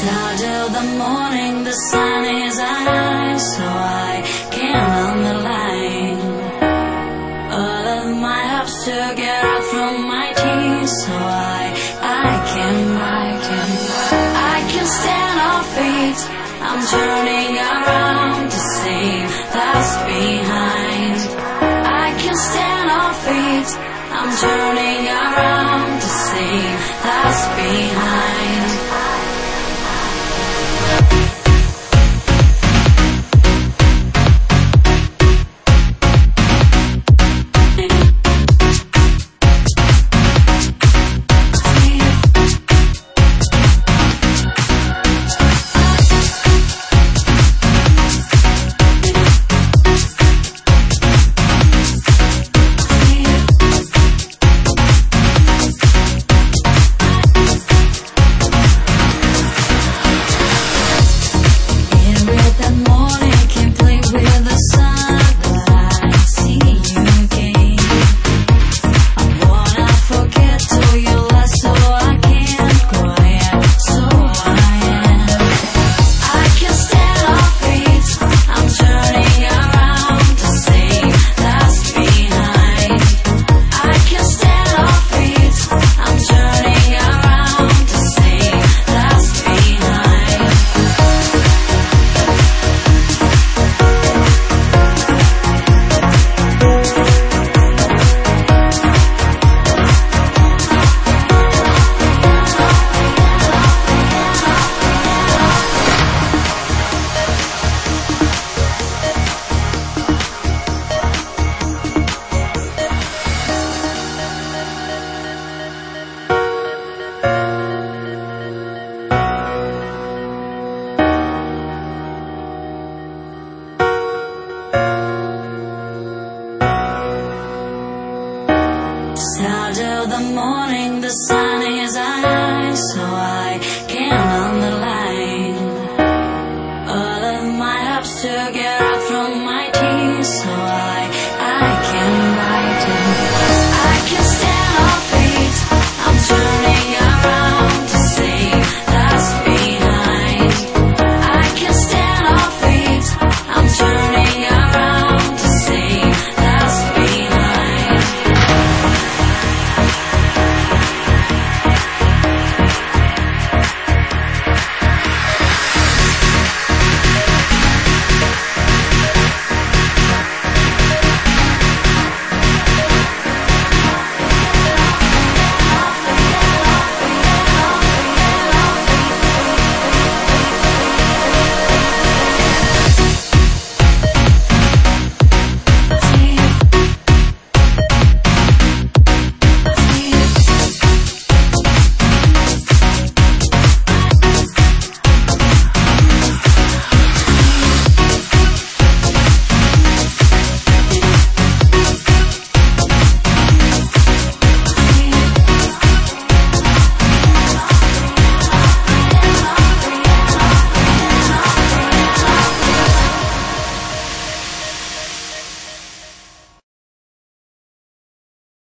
Down till the morning, the sun is high, so I can underline all of my hopes to get out from my teeth, so I can stand on feet. I'm turning around to see that's behind. I can stand on feet. I'm turning around to see that's behind.